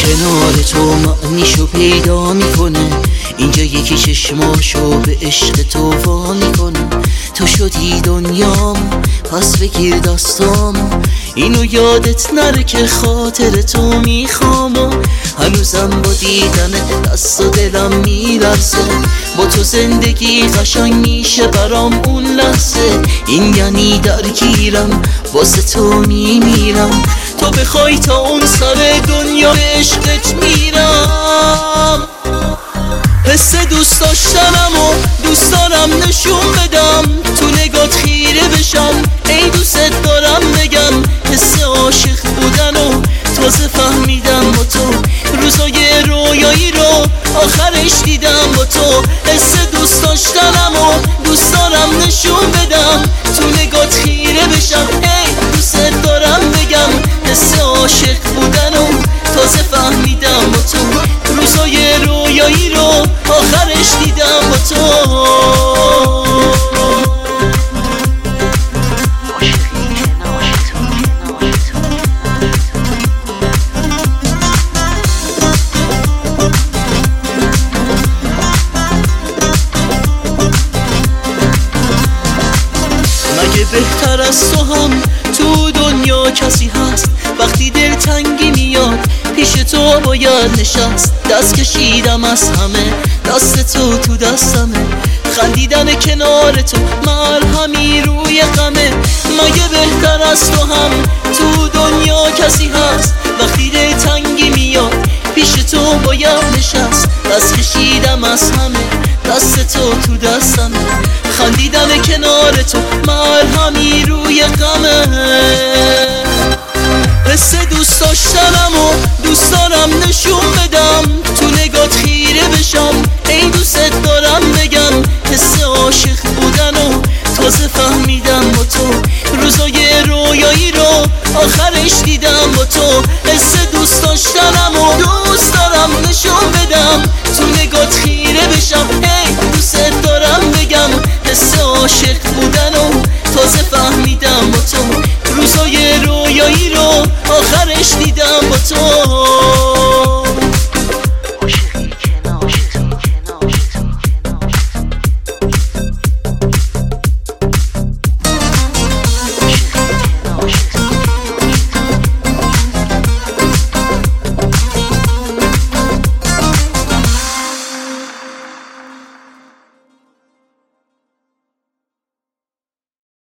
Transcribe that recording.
کنار تو معنیشو پیدا میکنه. اینجا یکی چشماشو به عشق تو وا میکنه. تو شدی دنیام پس بگیر دستامو، اینو یادت نره که خاطر تو میخوام. و هنوزم با دیدن دست و دلم میلرزه. با تو زندگی قشنگ میشه برام اون لحظه. این یعنی درگیرم واسه تو میمیرم. تو بخوای تا اون سر دنیا به عشقت میرم. حس دوست داشتنم و دوست دارم نشون بدم. تو نگات خیره بشم ای دوست دارم بگم. حس عاشق بودن و تازه فهمیدم با تو. روزای رویایی رو آخرش دیدم با تو. حس دوست داشتنم و دوست دارم نشون بدم. تو نگات خیره بشم ای دوست دارم بگم. حس عاشق بودن و تازه فهمیدم با تو. روزای رویایی رو آخرش دیدم با تو. مگه بهتر از تو هم تو دنیا کسی هست؟ وقتی دلتنگی میاد پیش تو باید نشست. دست کشیدم از همه، دست تو تو دستمه. خندیدن کنار تو مرهمی روی غمه. مگه بهتر از تو هم تو دنیا کسی هست؟ وقتی دلتنگی میاد پیش تو باید نشست. دست کشیدم از همه، دست تو تو دستمه. خندیدن کنار تو مرهمی روی غمه. حس دوست داشتنم و دوست دارم نشون بدم. تو نگات خیره بشم ای دوست دارم بگم. حس عاشق بودن و تازه فهمیدم با تو. روزای رویایی رو آخرش دیدم با تو. حس دوست داشتنم و دوست دارم نشون بدم. تو نگات خیره بشم ای دوست دارم بگم. حس عاشق بودن و تازه فهمیدم با تو. روزای رویایی رو آخرش دیدم با تو.